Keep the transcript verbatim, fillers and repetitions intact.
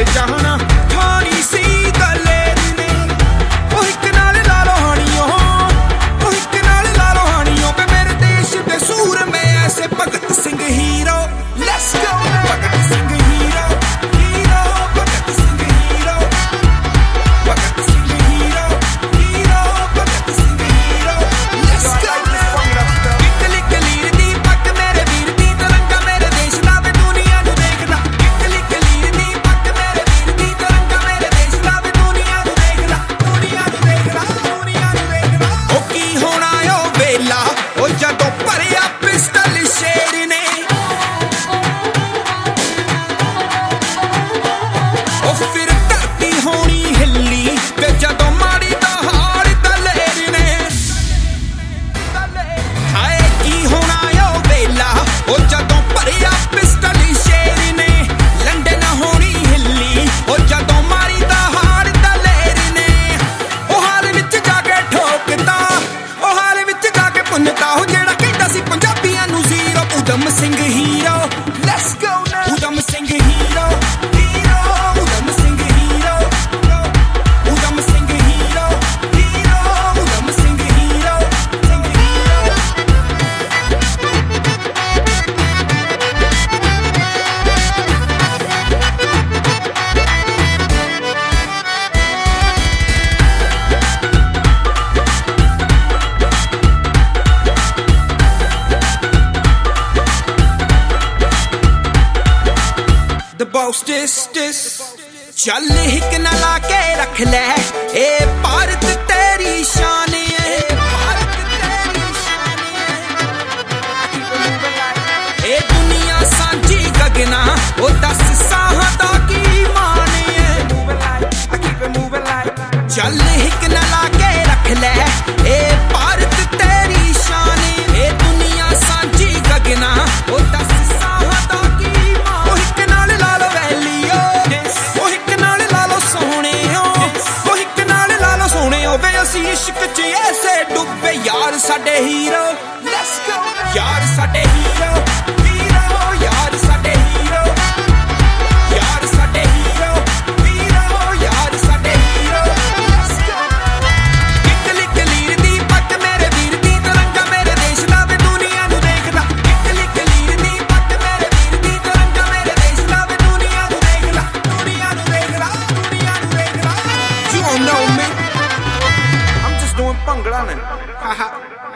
ਜਾਣਾ ਠਾਣੀ ਸੀ ਦਲੇਰ ਨੇ ਉਹ ਇੱਕ ਨਾਲ ਲਾ ਲੋ ਹਾਣੀਓ ਉਹ ਇੱਕ ਨਾਲ ਲਾ ਲੋ ਹਾਣੀਓ ਵੇ ਮੇਰੇ ਦੇਸ਼ ਦੇ ਸੂਰ ਮੈਂ ਐਸੇ Bhagat Singh hero let's go Bhagat Singh hero hero Bhagat Singh hero Bhagat Singh hero hero Bhagat Singh hero let's go ਕਿੱਕਲੀ ਕਲੀਰ ਦੀ ਪੱਕ ਮੇਰੇ ਵੀਰ ਦੀ ਤਰੰਗਾ ਮੇਰੇ ਦੇਸ਼ ਦਾ ਵੇ ਦੁਨੀਆ ਨੂੰ ਦੇਖਦਾ ਕਿੱਕਲੀ ਕਲੀਰ ਦੀ ਪੱਕ ਮੇਰੇ ਵੀਰ ਦੀ ਤਰੰਗਾ ਮੇਰੇ ਦੇਸ਼ ਦਾ ਵੇ ਦੁਨੀਆ ਨੂੰ ਦੇਖਦਾ ਦੁਨੀਆ ਨੂੰ ਦੇਖਦਾ ਦੁਨੀਆ ਨੂੰ ਦੇਖਦਾ ਉਹ ਕੀ ਹੋਣਾ ਓ ਵੇਲਾ ਉਹ ਜਦੋਂ ਭਰਿਆ ਪਿਸਟਲ ਸ਼ੇਰ ਨੇ ਉਹ ਫਿਰ ਧਰਤੀ ਹੋਣੀ ਹਿੱਲੀ ਤੇ ਜਦੋਂ ਮਾੜੀ ਦਾ ਹਾਲ ਦਲੇਰ ਨੇ ਹਾਏ ਕੀ ਹੋਣਾ ਓ ਵੇਲਾ ਉਹ ਜਦੋਂ ਭਰਿਆ ਪਿਸਟਲ ਸ਼ੇਰ ਨੇ ਲੰਡੇ ਨਾ ਹੋਣੀ ਹਿੱਲੀ ਉਹ ਜਦੋਂ ਮਾਰੀ ਦਾ ਹਾਲ ਦਲੇਰ ਨੇ ਉਹ ਹਾਲ ਵਿੱਚ ਜਾ ਕੇ ਠੋਕਦਾ ਉਹ ਹਾਲ ਵਿੱਚ ਜਾ ਕੇ ਪੁੰਨਤਾ ਉਹ ਜਿਹੜਾ ਕਹਿੰਦਾ ਸੀ ਪੰਜਾਬੀਆਂ ਨੂੰ zero Udham Singh hero let's go now Udham Singh hero hero Udham Singh hero Udham Singh hero hero Udham Singh hero Singh hero The boss this this ਚੱਲ ਹਿੱਕ ਨਾ ਲਾ ਕੇ ਰੱਖ ਲੈ ਇਹ ਭਾਰਤ ਤੇਰੀ ਸ਼ਾਨ ਏ ਭਾਰਤ ਤੇਰੀ ਸ਼ਾਨ ਏ ਇਹ ਦੁਨੀਆ ਸਾਂਝੀ ਗਗਨਾ ਉਹ ਦਸ ਸਾਹਾਂ ਦਾ ਕੀ ਮਾਣ ਏ ਚੱਲ ਹਿੱਕ ਨਾ ਲਾ ਕੇ ਰੱਖ ਲੈ ਇਹ ਭਾਰਤ ਤੇਰੀ ਸ਼ਾਨ ਏ ਇਹ ਦੁਨੀਆ ਸਾਂਝੀ ਗਗਨਾ ਉਹ ਦਸ ਸਾਹਾਂ ਦਾ ਕੀ ਮਾਣ ਉਹ ਹਿੱਕ ਨਾਲ ਲਾ ਲੋ ਵੈਲੀਓ ਉਹ ਹਿੱਕ ਨਾਲ ਲਾ ਲੋ ਸੋਹਣਿਓ ਉਹ ਹਿੱਕ ਨਾਲ ਲਾ ਲੋ ਸੋਹਣਿਓ ਵੇ ਅਸੀਂ ਇਸ਼ਕ 'ਚ ਐਸੇ ਡੁੱਬੇ ਯਾਰ ਸਾਡੇ ਹੀਰੋ ਲੈਟਸ ਗੋ ਯਾਰ ਸਾਡੇ ਹੀਰੋ ਹੀਰੋ ਯਾਰ ਸਾਡੇ ਹੀਰੋ ਯਾਰ ਸਾਡੇ ਹੀਰੋ ਹੀਰੋ ਯਾਰ ਸਾਡੇ ਹੀਰੋ ਲੈਟਸ ਗੋ ਕਿੱਕਲੀ ਕਲੀਰ ਦੀ ਪੱਕ ਮੇਰੇ ਵੀਰ ਦੀ ਤਰੰਗਾ ਮੇਰੇ ਦੇਸ਼ ਦਾ ਵੇ ਦੁਨੀਆ ਨੂੰ ਦੇਖਦਾ ਕਿੱਕਲੀ ਕਲੀਰ ਦੀ ਪੱਕ ਮੇਰੇ ਵੀਰ ਦੀ ਤਰੰਗਾ ਮੇਰੇ ਦੇਸ਼ ਦਾ ਵੇ ਦੁਨੀਆ ਨੂੰ ਦੇਖਦਾ ਦੁਨੀਆ ਨੂੰ ਦੇਖਦਾ ਦੁਨੀਆ ਨੂੰ ਦੇਖਦਾ You don't know me I'm just doing bhangra ਨੇ ਹਾਹਾ